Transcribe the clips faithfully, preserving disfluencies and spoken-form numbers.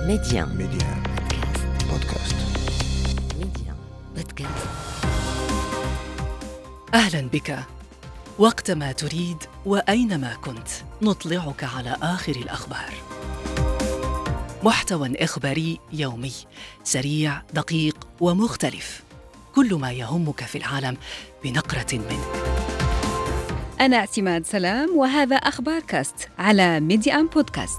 ميديان ميديان بودكاست. ميديان بودكاست. أهلا بك. وقتما تريد وأينما كنت نطلعك على آخر الأخبار. محتوى إخباري يومي سريع دقيق ومختلف، كل ما يهمك في العالم بنقرة منه. أنا اعتماد سلام وهذا أخبار كاست على ميديان بودكاست.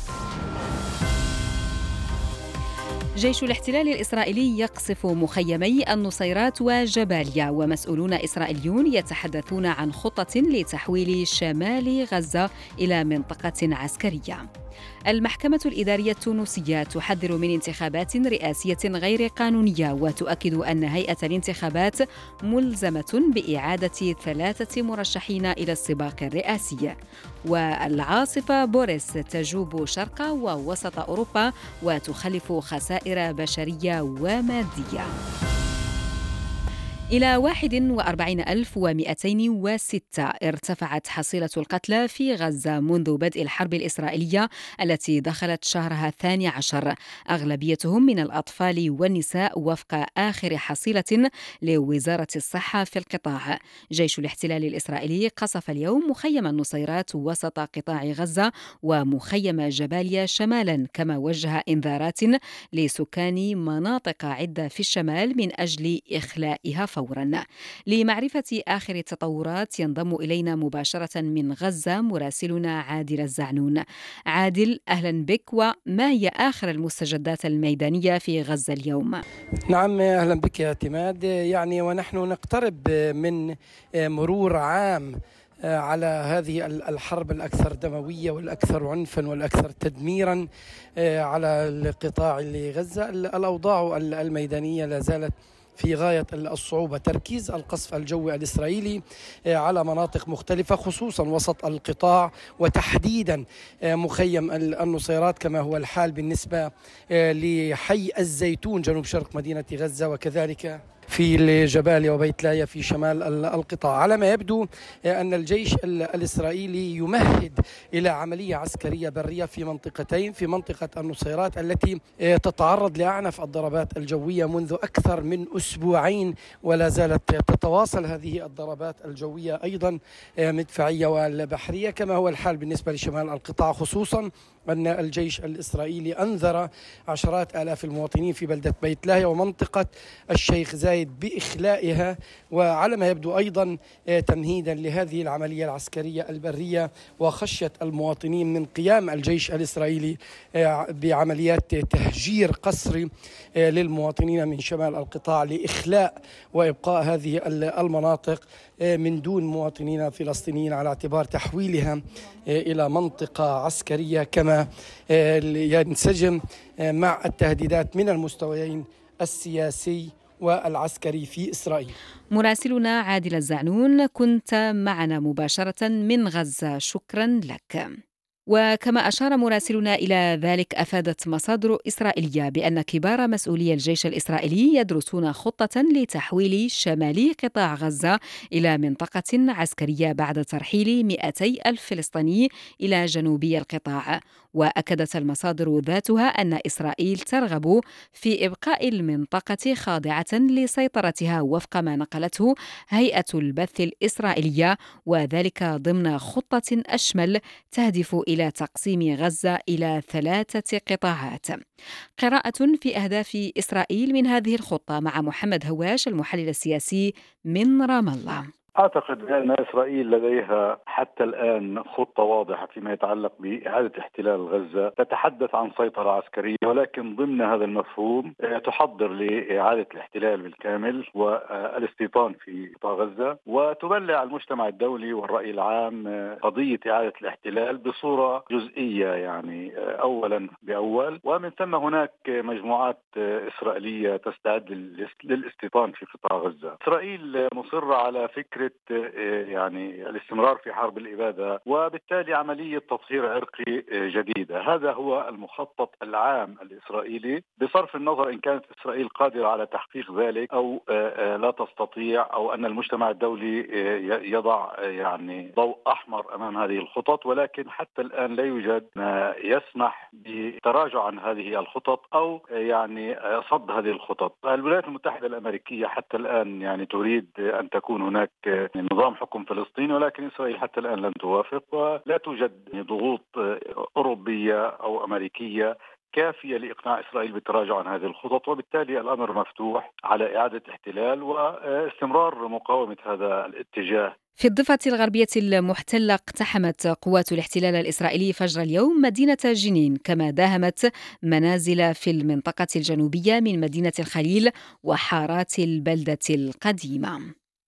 جيش الاحتلال الإسرائيلي يقصف مخيمي النصيرات وجباليا، ومسؤولون إسرائيليون يتحدثون عن خطة لتحويل شمال غزة إلى منطقة عسكرية. المحكمة الإدارية التونسية تحذر من انتخابات رئاسية غير قانونية، وتؤكد أن هيئة الانتخابات ملزمة بإعادة ثلاثة مرشحين إلى السباق الرئاسي. والعاصفة بوريس تجوب شرق ووسط أوروبا وتخلف خسائر بشرية ومادية. إلى واحد وأربعين ألف ومئتين وستة ارتفعت حصيلة القتلى في غزة منذ بدء الحرب الإسرائيلية التي دخلت شهرها الثاني عشر، أغلبيتهم من الأطفال والنساء وفق آخر حصيلة لوزارة الصحة في القطاع. جيش الاحتلال الإسرائيلي قصف اليوم مخيم النصيرات وسط قطاع غزة ومخيم جباليا شمالا، كما وجه إنذارات لسكان مناطق عدة في الشمال من أجل إخلائها فورا. لمعرفة آخر التطورات ينضم إلينا مباشرة من غزة مراسلنا عادل الزعنون. عادل، أهلا بك، وما هي آخر المستجدات الميدانية في غزة اليوم؟ نعم، أهلا بك يا اعتماد. يعني ونحن نقترب من مرور عام على هذه الحرب الأكثر دموية والأكثر عنفا والأكثر تدميرا على القطاع غزة، الأوضاع الميدانية لا زالت في غاية الصعوبة. تركيز القصف الجوي الإسرائيلي على مناطق مختلفة خصوصا وسط القطاع، وتحديدا مخيم النصيرات، كما هو الحال بالنسبة لحي الزيتون جنوب شرق مدينة غزة، وكذلك في الجباليا وبيت لاهيا في شمال القطاع. على ما يبدو أن الجيش الإسرائيلي يمهد إلى عملية عسكرية برية في منطقتين، في منطقة النصيرات التي تتعرض لأعنف الضربات الجوية منذ أكثر من أسبوعين، ولا زالت تتواصل هذه الضربات الجوية أيضا مدفعية والبحرية، كما هو الحال بالنسبة لشمال القطاع، خصوصا أن الجيش الإسرائيلي أنذر عشرات آلاف المواطنين في بلدة بيت لاهيا ومنطقة الشيخ زايد بإخلائها، وعلى ما يبدو أيضا تمهيدا لهذه العملية العسكرية البرية، وخشية المواطنين من قيام الجيش الإسرائيلي بعمليات تهجير قسري للمواطنين من شمال القطاع لإخلاء وإبقاء هذه المناطق من دون مواطنين فلسطينيين، على اعتبار تحويلها إلى منطقة عسكرية، كما ينسجم مع التهديدات من المستويين السياسي والعسكري في إسرائيل. مراسلنا عادل الزعنون، كنت معنا مباشرة من غزة، شكرا لك. وكما أشار مراسلنا إلى ذلك، أفادت مصادر إسرائيلية بأن كبار مسؤولي الجيش الإسرائيلي يدرسون خطة لتحويل شمال قطاع غزة إلى منطقة عسكرية بعد ترحيل مئتي ألف فلسطيني إلى جنوبي القطاع. وأكدت المصادر ذاتها أن إسرائيل ترغب في إبقاء المنطقة خاضعة لسيطرتها وفق ما نقلته هيئة البث الإسرائيلية، وذلك ضمن خطة أشمل تهدف إلى تقسيم غزة إلى ثلاثة قطاعات. قراءة في أهداف إسرائيل من هذه الخطة مع محمد هواش، المحلل السياسي من رام الله. أعتقد أن إسرائيل لديها حتى الآن خطة واضحة فيما يتعلق بإعادة احتلال غزة، تتحدث عن سيطرة عسكرية، ولكن ضمن هذا المفهوم تحضر لإعادة الاحتلال بالكامل والاستيطان في قطاع غزة، وتبلع المجتمع الدولي والرأي العام قضية إعادة الاحتلال بصورة جزئية، يعني أولا بأول، ومن ثم هناك مجموعات إسرائيلية تستعد للاستيطان في قطاع غزة. إسرائيل مصرة على فكرة ضرورة يعني الاستمرار في حرب الإبادة وبالتالي عملية تطهير عرقي جديدة. هذا هو المخطط العام الإسرائيلي، بصرف النظر إن كانت إسرائيل قادرة على تحقيق ذلك أو لا تستطيع، أو أن المجتمع الدولي يضع يعني ضوء أحمر أمام هذه الخطط. ولكن حتى الآن لا يوجد ما يسمح بتراجع عن هذه الخطط أو يعني صد هذه الخطط. الولايات المتحدة الأمريكية حتى الآن يعني تريد أن تكون هناك نظام حكم فلسطيني، ولكن إسرائيل حتى الآن لم توافق، ولا توجد ضغوط أوروبية أو أمريكية كافية لإقناع إسرائيل بالتراجع عن هذه الخطط. وبالتالي الأمر مفتوح على إعادة احتلال واستمرار مقاومة هذا الاتجاه. في الضفة الغربية المحتلة اقتحمت قوات الاحتلال الإسرائيلي فجر اليوم مدينة جنين، كما داهمت منازل في المنطقة الجنوبية من مدينة الخليل وحارات البلدة القديمة.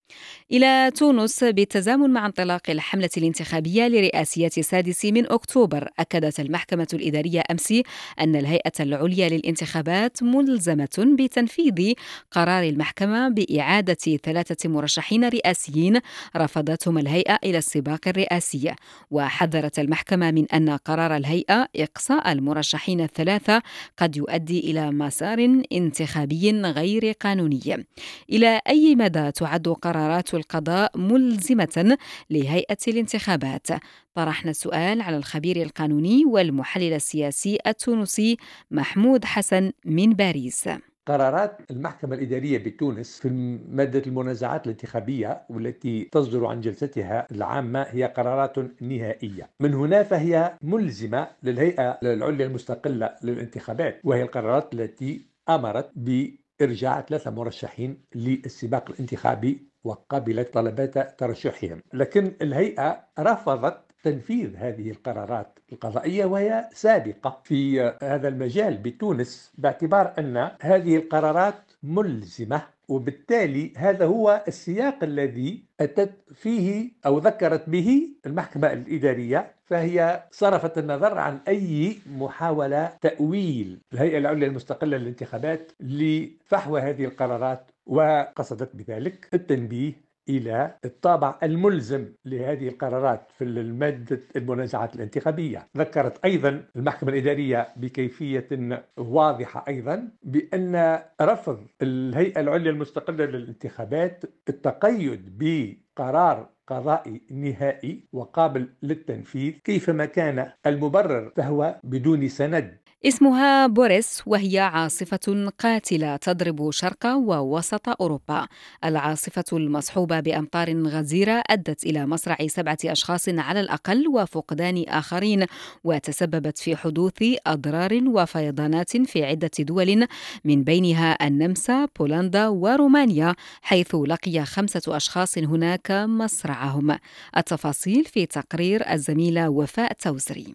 إلى تونس. بالتزامن مع انطلاق الحملة الانتخابية لرئاسية السادس من أكتوبر، أكدت المحكمة الإدارية أمس أن الهيئة العليا للانتخابات ملزمة بتنفيذ قرار المحكمة بإعادة ثلاثة مرشحين رئاسيين رفضتهم الهيئة إلى السباق الرئاسي. وحذرت المحكمة من أن قرار الهيئة إقصاء المرشحين الثلاثة قد يؤدي إلى مسار انتخابي غير قانوني. إلى أي مدى تعد قرارات القضاء ملزمة لهيئة الانتخابات؟ طرحنا السؤال على الخبير القانوني والمحلل السياسي التونسي محمود حسن من باريس. قرارات المحكمة الإدارية بتونس في مادة المنازعات الانتخابية والتي تصدر عن جلستها العامة هي قرارات نهائية. من هنا فهي ملزمة للهيئة العليا المستقلة للانتخابات، وهي القرارات التي أمرت بإرجاع ثلاثة مرشحين للسباق الانتخابي وقبلت طلبات ترشحهم. لكن الهيئة رفضت تنفيذ هذه القرارات القضائية وهي سابقة في هذا المجال بتونس، باعتبار أن هذه القرارات ملزمة، وبالتالي هذا هو السياق الذي أتت فيه أو ذكرت به المحكمة الإدارية. فهي صرفت النظر عن أي محاولة تأويل الهيئة العليا المستقلة للانتخابات لفحوى هذه القرارات، وقصدت بذلك التنبيه إلى الطابع الملزم لهذه القرارات في المادة المنازعات الانتخابية. ذكرت أيضا المحكمة الإدارية بكيفية واضحة أيضا بأن رفض الهيئة العليا المستقلة للانتخابات التقيد بقرار قضائي نهائي وقابل للتنفيذ كيفما كان المبرر فهو بدون سند. اسمها بوريس، وهي عاصفة قاتلة تضرب شرق ووسط أوروبا. العاصفة المصحوبة بأمطار غزيرة أدت إلى مصرع سبعة أشخاص على الأقل وفقدان آخرين، وتسببت في حدوث أضرار وفيضانات في عدة دول من بينها النمسا، بولندا ورومانيا، حيث لقي خمسة أشخاص هناك مصرعهم. التفاصيل في تقرير الزميلة وفاء توزري.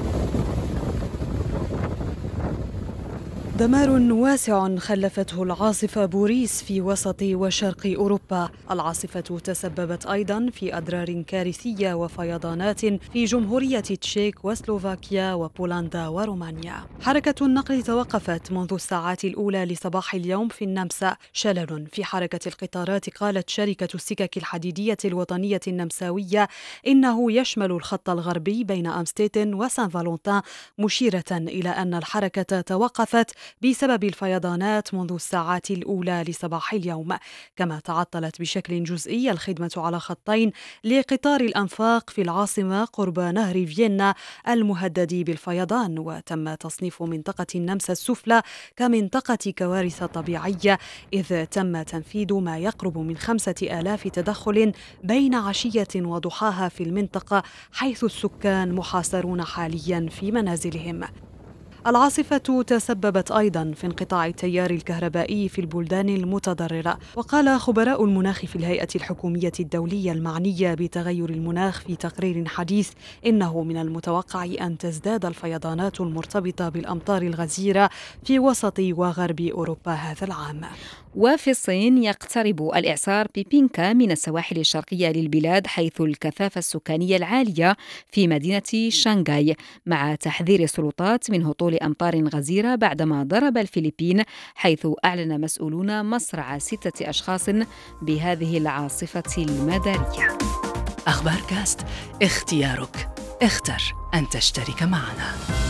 دمار واسع خلفته العاصفة بوريس في وسط وشرق أوروبا. العاصفة تسببت أيضا في أضرار كارثية وفيضانات في جمهورية تشيك وسلوفاكيا وبولندا ورومانيا. حركة النقل توقفت منذ الساعات الأولى لصباح اليوم في النمسا. شلل في حركة القطارات. قالت شركة السكك الحديدية الوطنية النمساوية إنه يشمل الخط الغربي بين أمستيتن وسان فالونتان، مشيرة إلى أن الحركة توقفت بسبب الفيضانات منذ الساعات الأولى لصباح اليوم. كما تعطلت بشكل جزئي الخدمة على خطين لقطار الأنفاق في العاصمة قرب نهر فيينا المهدد بالفيضان. وتم تصنيف منطقة النمسا السفلى كمنطقة كوارث طبيعية، إذ تم تنفيذ ما يقرب من خمسة آلاف تدخل بين عشية وضحاها في المنطقة، حيث السكان محاصرون حاليا في منازلهم. العاصفة تسببت أيضا في انقطاع التيار الكهربائي في البلدان المتضررة. وقال خبراء المناخ في الهيئة الحكومية الدولية المعنية بتغير المناخ في تقرير حديث إنه من المتوقع أن تزداد الفيضانات المرتبطة بالأمطار الغزيرة في وسط وغرب أوروبا هذا العام. وفي الصين يقترب الإعصار بيبينكا من السواحل الشرقية للبلاد حيث الكثافة السكانية العالية في مدينة شانغهاي، مع تحذير السلطات من هطول أمطار غزيرة بعدما ضرب الفلبين، حيث أعلن مسؤولون مصرع ستة أشخاص بهذه العاصفة المدارية. أخبار كاست، اختيارك، اختر أن تشترك معنا.